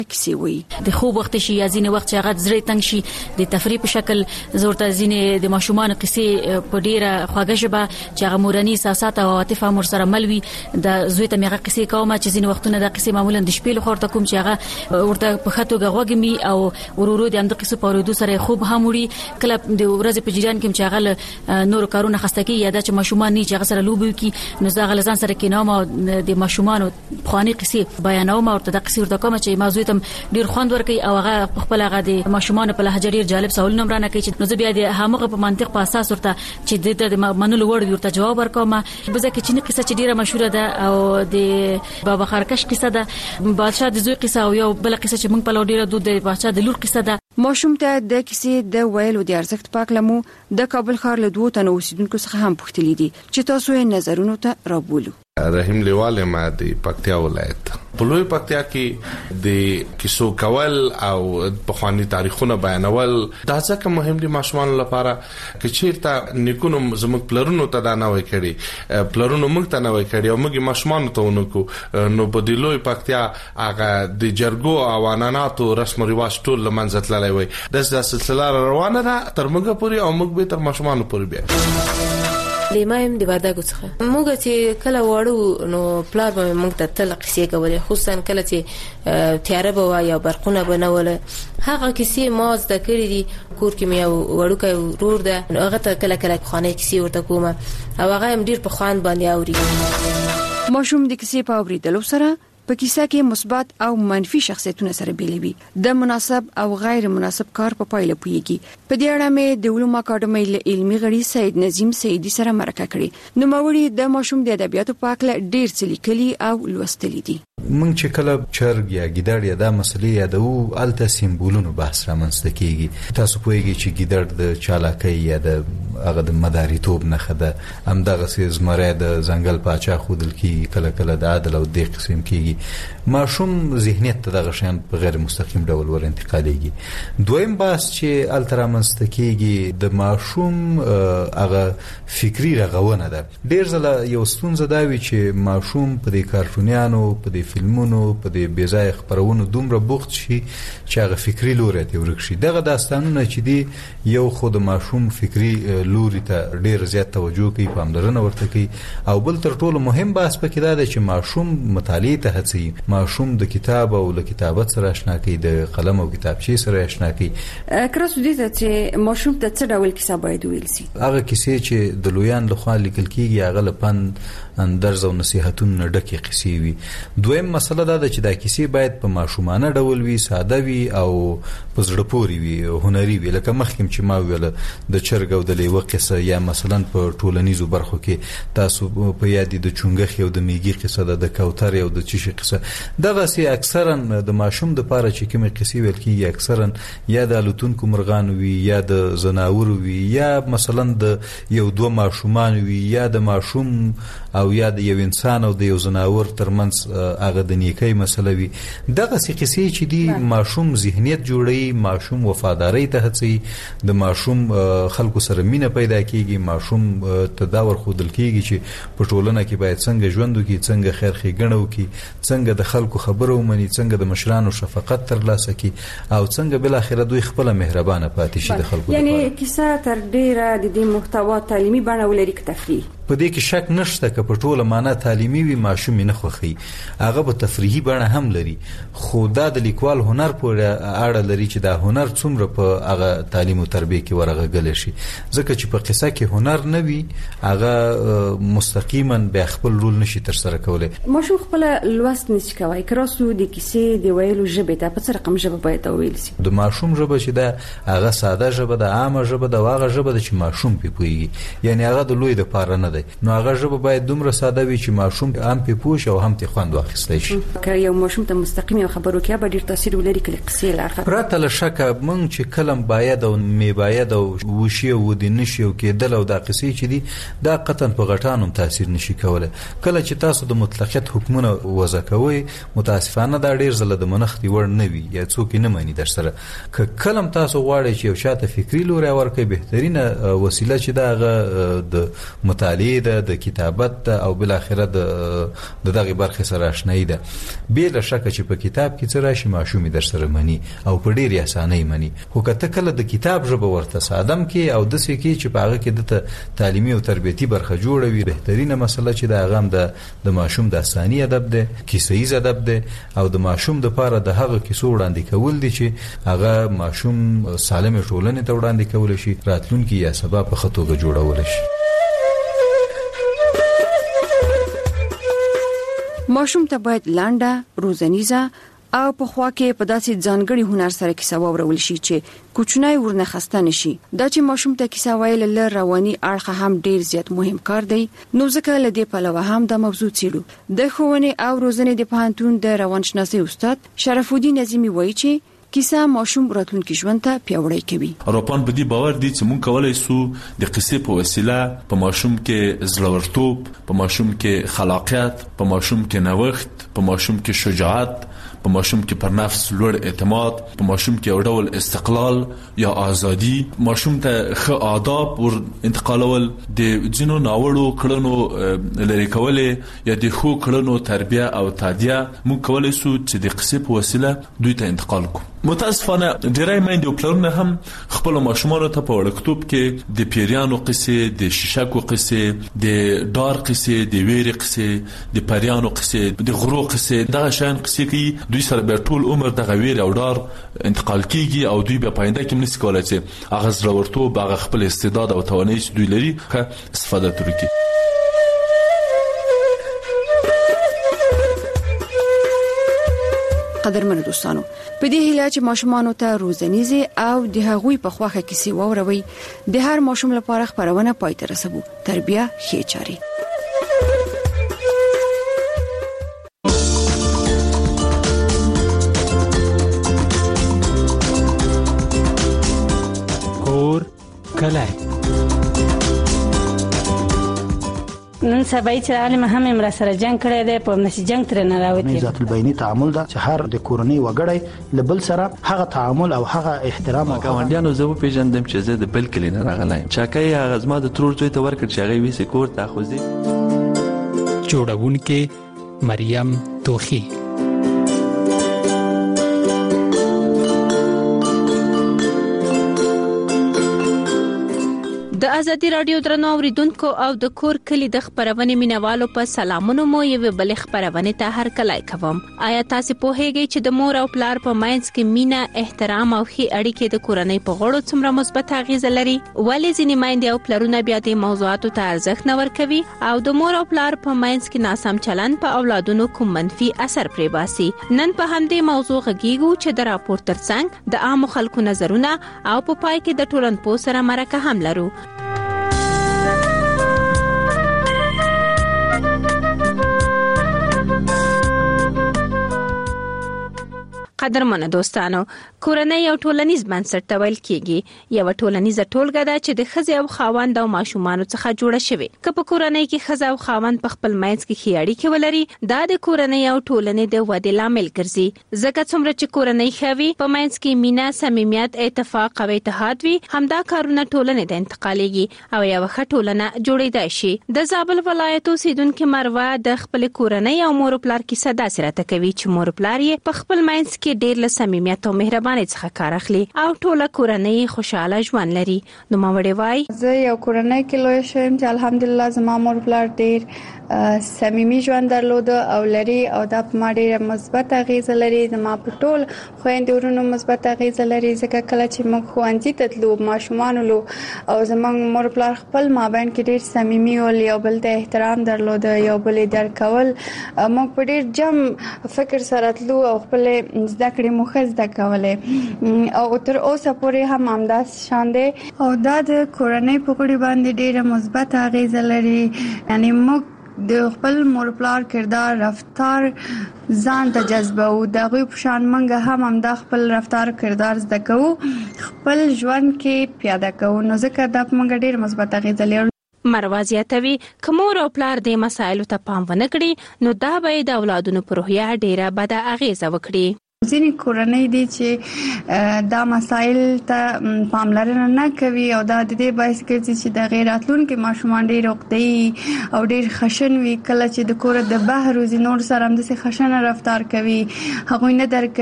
کیسې وایي. د خوب وخت شي یا ځینې وخت چې هغه زړه تنګ شي د تفریح په شکل زورته ځینې د ماشومان کیسې په ډیره خواږه ژبه چې هغه مورني احساسات او عاطفه مور سره ملوي د زوی ته میغه کیسې کوم چې ځینې وختونه د کیسې معمولا د شپې له خورته کوم چې هغه ورته په خاطر غوګمي او ورورو د امد کیسې په ورودو سره خوب هم وړي کله د ورځې په جریان کې چې هغه نور کارونه خستکی یا د ماشومان نه چې هغه سره لوبي کی نو زغه لزان سره کې نوم د ماشومان خواني کیسې بیانوم او د کیسې ورته کوم چې موضوع ته ډیر خوند ورکي او هغه خپل هغه د ماشومان په لهجه ډیر جالب سوال نمبر نه کوي چې نو بیا د هغه په منطق په اساس ورته چې د منلو وړ ورته جواب ورکوم بزه کې چې قصه چې ډیره مشهوره ده او د بابا خرکش قصه ده بادشاہ د زوی قصه او یو بل قصه چې موږ په لوډیره دود د بادشاہ د لور قصه ده. ماشوم ته د کیسې د ویلو د ارزښت پاک لمو د کابل ښار له 2 تنو اوسیدونکو څخه هم پوښتلې دي چې تاسو یې نظرونو ته رابولو. رحیم لیوال ما د پکتیا ولایت په لوی پکتیا کې د کیسو کول او په خواني تاریخونه بیانول دا ځکه مهم دي ماشومان لپاره چې چیرته نیکونو زموږ پلرونو ته دا نه وای کړي پلرونو موږ ته نه وای کړي او موږ ماشومان ته ونکو نو په د لوی پکتیا هغه د جرګو او عنعناتو رسم او رواج ټول لمنځه تللی وای د سلسله روانه ده تر موږ پورې او موږ به تر ماشومان پورې بیا لیمایم د وردګو څخه موږ چې کله وړو نو پلار به موږ ته تل قصې کولې خصوصا کله چې تیاره به یا برقونه بنوله هغه کیسې ما زده کړې دي کور کې مې وړوکه ورور ده هغه ته کله کله خانه کیسې ورته کوم او هغه هم ډیر په خوان باندې اوري. ماشوم د کیسې په اوریدلو سره په کیسه کې مثبت او منفي شخصیتونه سره بیلوي د مناسب او غیر مناسب کار په پایله پويږي. په دې اړه مې د علوم اکاډمۍ له علمي غړي سید نظیم سیدی سره مرکه کړې. نو موري د ماشوم د ادبیاتو په اړه ډیر څه لیکلي او لوستلي دي. موږ چې کله چرګ یا ګیدړ یا د مسلې یادو الته سیمبولونو بحث رامنځته کیږي. تاسو پوهیږئ چې ګیدړ د چالاکۍ یا د هغه د مداریتوب نه خده هم دغه زمره د ځنګل پاچا خودل کی کله کله د عدل او د قسم کیږي. ماشوم ذهنیت ته دغه شان په غیر مستقیم ډول ور انتقالېږي. دویم بحث چې الته رامنځته کیږي د ماشوم هغه فکری رغونه ده. ډیر ځله یو ستونزه دا وي چې ماشوم په دې کارټونیانو په دې فلمونو په دې بېځای خبرونو دومره بوخت شي چې هغه فکری لوري ته ورک شي. دغه داستانونه چې دی یو خود ماشوم فکری لوري ته ډیر زیات توجه کوي پاملرنه ورته کوي او بل تر ټولو مهم بحث پکې دا دی چې ماشوم مطالعه ته هڅوي ماشوم د کتاب او له کتابت سره آشنا کوي د قلم او کتابچې سره آشنا کوي. کراسو دې ته چې ماشوم ته څه ډول کیسه باید ویل شي. هغه کیسې چې د لویان لخوا لیکل کیږي هغه لپاره اندرز او نصيحتونه ډکه قصې وي. دویم مسله دا ده چې دا کیسې باید په ماشومانه ډول وي ساده وي او په زړه پورې وي هنري وي. لکه مخکې چې ما ویل د چرګ او د لیوه قصه یا مثلا په ټولنیزو برخو کې تاسو په یاد د چونګخ او د میږي قصه ده د کوتر او د چیشي قصه دغه سي اکثرا د ماشوم د پاره چې کومه قصې ویل کیږي اکثرا یا د الوتونکو مرغان وي یا د زناور وي یا مثلا د یو دوه ماشومان وي یا د ماشوم او یا د یو انسان او د یو زناور ترمنځ هغه د نیکۍ مسله وي. دغه سي قصې چې دی ماشوم ذهنیت جوړي ماشوم وفاداری ته هڅي د ماشوم خلکو سره مینه پیدا کیږي ماشوم تداور خودل کیږي چې په ټولنه کې باید څنګه ژوند وکړي څنګه خیر ښېګڼه وکړي څنګه د خلکو خبرو ومني څنګه د مشرانو شفقت ترلاسه کړي او څنګه بل اخر دوی خپل مهربانه پاتې شي د خلکو. یعنی کیسه تر ډیره د دې محتوا تعلیمي بڼه ولري که تفریحي په دې کې شک نشته که په ټوله معنا تعلیمي وي ماشوم نه خوخي هغه په تفریحي بڼه هم لري خو دا د لیکوال هنر پورې اړه لري چې دا هنر څومره په هغه تعلیم او تربیه کې ورغږل شي ځکه چې په قصه کې هنر نه وي هغه مستقیما به خپل رول نشي تر سره کولای. ماشوم خپل لوست نشي کوي کراسو د کیسې دی ویلو ژبه ته په څه رقم ژبه باید ویل شي. د ماشوم ژبه چې دا هغه ساده ژبه د عامه ژبه د واغه ژبه چې ماشوم پیږي یعنی هغه د لوی د پاره نه دی نو هغه ژبه باید دومره ساده وي چې ماشوم هم په پوښ او هم ته خوند واخیستای شي. که یو ماشوم ته مستقیم خبرو کې به ډیر تاثیر ولري کله قصې لارخه پرته له شکه مونږ چې کلم باید او می باید او وشي او د نشي او کېدل او د قصې چې دي دا قطعا په غټانو تاثیر نشي کولای. کله چې تاسو د مطلقیت حکمونه وضع کوي متاسفانه دا ډیر زله د منخ دی ور نه وي یا څوک نه مانی در سره که کلم تاسو غواړئ چې یو شاته فکری لوري ورکه بهترینه وسیله چې دا د مطالعه مطالعه ده، د کتابت ده، او بل اخره د دغه برخه سره آشنایی ده. بل شک چې په کتاب کې څه راشي ماشوم در سره مني او په ډیر اسانۍ مني. خو کته کله د کتاب ژبه ورته سادم کې او د سې کې چې په هغه کې د تعلیمي او تربیتی برخه جوړوي، بهترینه مسله چې د هغه د ماشوم د اساني ادب ده، کیسه‌ایز ادب ده، او د ماشوم د پاره د هغه کیسو وړاندې کول دي چې هغه ماشوم سالم ټولنې ته وړاندې کول شي، راتلونکي یا سبا په خطوګه جوړول شي. ماشوم ته باید لانډه، روزنیزه او په خوا کې په داسې ځانګړي هنر سره کیسه واورول شي چې کوچنی ورنه خسته نشي. دا چې ماشوم ته کیسه ویل له رواني اړخ هم ډیر زیات مهم کار دی. نو ځکه له دې پلوه هم د موضوع څیړو. د ښوونې او روزنې د پوهنتون د روانشناسي استاد شرف الدین نظیمی وایي چې کیسه ماشوم راتلونکي ژوند ته پیاوړی کوي. اروپان په دې باور دي چې موږ کولای شو د قصې په وسیله په ماشوم کې زړورتوب، په ماشوم کې خلاقیت، په ماشوم کې نوښت، په ماشوم کې شجاعت، په ماشوم کې پر نفس لوړ اعتماد، په ماشوم کې یو ډول استقلال یا ازادي، ماشوم ته ښه آداب ور انتقالول، د ځینو ناوړو کړنو لري کولې یا د ښو کړنو تربیه او تعدیه موږ کولای شو چې د قصې په وسیله دوی ته انتقال کوو. متاسفانه ډیری میندې او پلرونه هم خپل ماشومان ته په وړکتوب کې د پیریانو قصې، د شیشکو قصې، د ډار قصې، د ویرې قصې، د پریانو قصې، د غرو قصې، دغه شان قصې کوي. دوی سره به ټول عمر دغه ویر او ډار انتقال کیږي او دوی به پاینده کې نشي کولای چې هغه زړورتوب، هغه خپل استعداد او توانایي چې دوی لري ښه استفاده وکړي. قدرمن دوستانو، په دې هیله چې ماشومانو ته روزنیزه او د هغوی په خواخه کیسې واوروي، د هر ماشوم لپاره خبرونه پای ته رسوي. تربیه ښه چاري. کور کلای نن سبا چې عالم هم امر سره جنگ کړی دی، په نشي جنگ تر نه راوتی. ذات البینی تعامل دا چې هر د کورنۍ وګړی لبل سره هغه تعامل او هغه احترام او ګاونډیانو زه په پیژندم چې زه د بل کلی نه راغلایم. چاکای هغه زما د ترور زوی ته ورکړ چې هغه ویسه کور ته خوځي. جوړونکې مریم توخی. د ازادي رادیو درنو اوریدونکو او د کور کلی د خبرونه مینوالو په سلامونو مو یو بل خبرونه ته هر کله کوم. آیا تاسو په هیګی چې د مور او پلار په ماینس کې مینا، احترام او ښه اړیکې د کورنۍ په غړو څومره مثبت اغیزه لري؟ ولې ځینې مایندې او پلرونه بیا د موضوعاتو ته ارزښت نه ورکوي او د مور او پلار په ماینس کې ناسم چلند په اولادونو کوم منفي اثر پرې باسي؟ نن په همدې موضوع غږیږو چې د راپور ترڅنګ د عام خلکو نظرونه او په پای کې د ټولنپوه سره مرکه هم لرو. قدرمن دوستانو، کورنۍ یو ټولنیز بنسټ ته ویل کېږي. یو ټولنیزه ټولګه ده چې د ښځې او خاوند او ماشومانو څخه جوړه شوې. که په کورنۍ کې ښځه او خاوند په خپل منځ کې ښې اړیکې ولري، دا د کورنۍ او ټولنې د ودې لامل ګرځي. ځکه څومره چې کورنۍ ښه وي، په منځ کې مینه، صمیمیت، اتفاق او اتحاد وي، همدا کارونه ټولنې ته انتقالېږي او یو ښه ټولنه جوړېدای شي. د زابل ولایت اوسیدونکې مروه د خپل کورنۍ او مور پلار کیسه داسې راته کوي چې مور پلار یې په خپل منځ کې ډېر له صمیمیت او مهربانۍ څخه کار اخلي او ټوله کورنۍ خوشاله ژوند لري. نو ماوړې وای زه یو کورنۍ کې لوی شوم چې الحمدلله زما مور پلار ډېر صمیمي ژوند درلود او لري او دا په ما ډېره مثبت اغیزه لري. زما په ټول خویندو ورونو مثبت اغیزه لري، ځکه کله چې موږ ښوونځي ته تلو، ماشومان لو او زموږ مور پلار خپل مابین کې ډېر صمیمي ول، یو بل ته احترام درلود، یو بل درک کول. موږ په ډېر جم فکر سره تلو او خپل زده کړې مو خزده کولې او تر اوسه پورې هم همداس شان دي او دا د کورنۍ په غړي باندې ډېره مثبت اغیزه لري. یعنی موږ د خپل مور پلار کردار، رفتار ځان ته جذبه او دغه په شان منګه هم د خپل رفتار کردار زده کوو، خپل ژوند کې پیاده کوو. نو ځکه دا موږ ډېر مثبت اغیزه لري. مروه زیاتوي که مور او پلار د مسایلو ته پام ونه کړي، نو دا به د اولادونو په روحیه ډېره بده اغیزه وکړي. ځینې کورنۍ دي چې دا مسایل ته پاملرنه نه کوي او دا د دې باعث ګرځي چې د غیر راتلونکو ماشومان ډېر عقده‌ای او ډېر خشن وي کله چې د کور د بهر روزي نور سره هم د خشن رفتار کوي هغه نه درک